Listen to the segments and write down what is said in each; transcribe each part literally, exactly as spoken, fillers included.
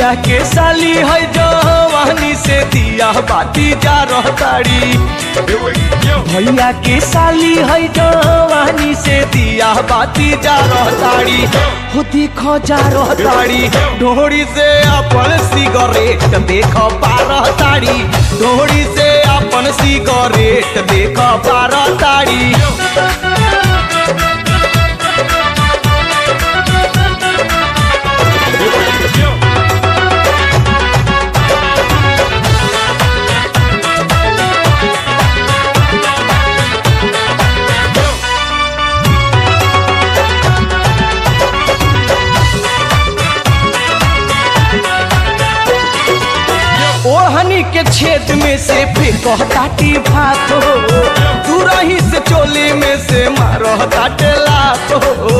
भैया के साली है जवानी से दिया बाती जा रहताड़ी। भैया के साली है जवानी से दिया बाती जा रहताड़ी। हो देखो जा रहताड़ी ढोड़ी से अपन सिगरेट देख पा रहताड़ी। ढोड़ी से अपन सिगरेट देख पा रहताड़ी। ओढ़नी के छेद में से फेंकताटी भात हो। दूरही से चोली में से मारताटे लात हो।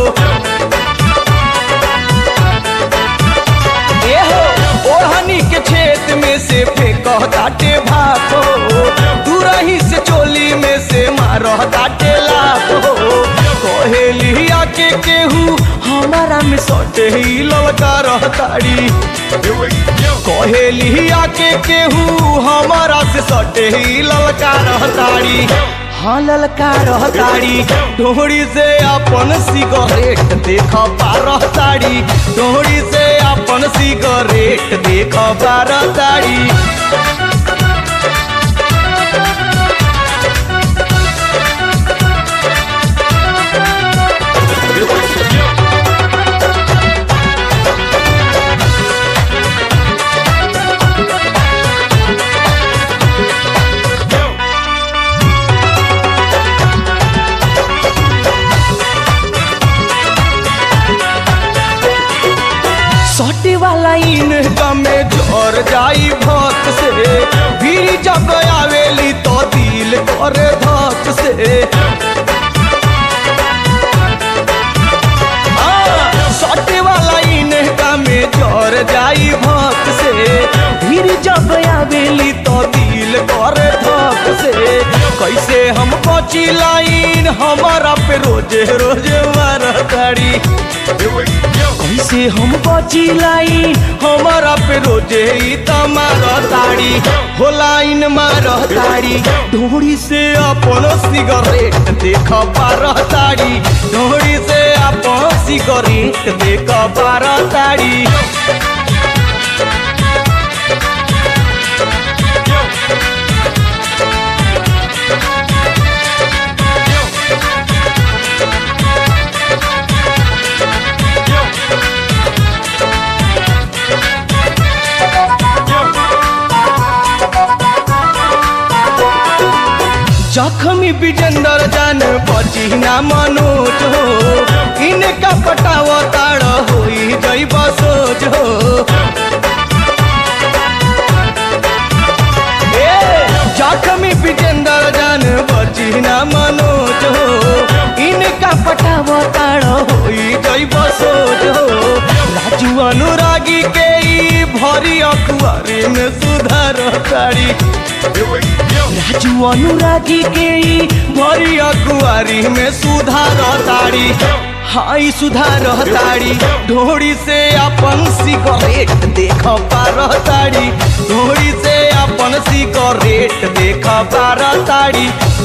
ए हो ओढ़नी के छेद में से फेंकताटे भात हो। दूरही से चोली में से मारताटे लात हो। कहेलिया के केहू हमारा में सटे ही ललका रहताड़ी। कहेलिया के केहू हमारा से सटे ही ललका रहताड़ी। हाँ ललका रहताड़ी। ढोड़ी से अपन सिगरेट देख पा रहताड़ी। ढोड़ी से अपन सिगरेट देख पा रहताड़ी। सटे वाला इनका में जोर जाई भक्त से। भीड़ जब आवेली तो दिल करे धक से। सटे वाला इनका में जोर जाई भक्त से। भीड़ जब आवेली तो दिल करे धक से। कैसे हम बची लाइन हमारा पे रोजे रोजे मारताड़ी। कैसे हम बची लाइन हमारा पे रोजे ही मारताड़ी। हो लाइन मारताड़ी। ढोड़ी से अपन सिगरेट देख पा रहताड़ी। ढोड़ी से अपन सिगरेट देख पा रहताड़ी। जख्मी विजेंद्र जान बची ना मनोज हो। इनका पटावा ताड़ होई जई बसोज हो। ए जख्मी विजेंद्र जान बची ना मनोज हो। इनका पटावा ताड़ होई जई बसोज हो। राजू अनुरागी के ई भरी अखबारी में सुधार ताड़ी। राजू अनुरागी के भरी अखबारी में सुधार ताड़ी। हाई सुधार ताड़ी। ढोड़ी से अपन सिगरेट देख पा रहताड़ी। ढोड़ी से अपन सिगरेट देख पा रहताड़ी।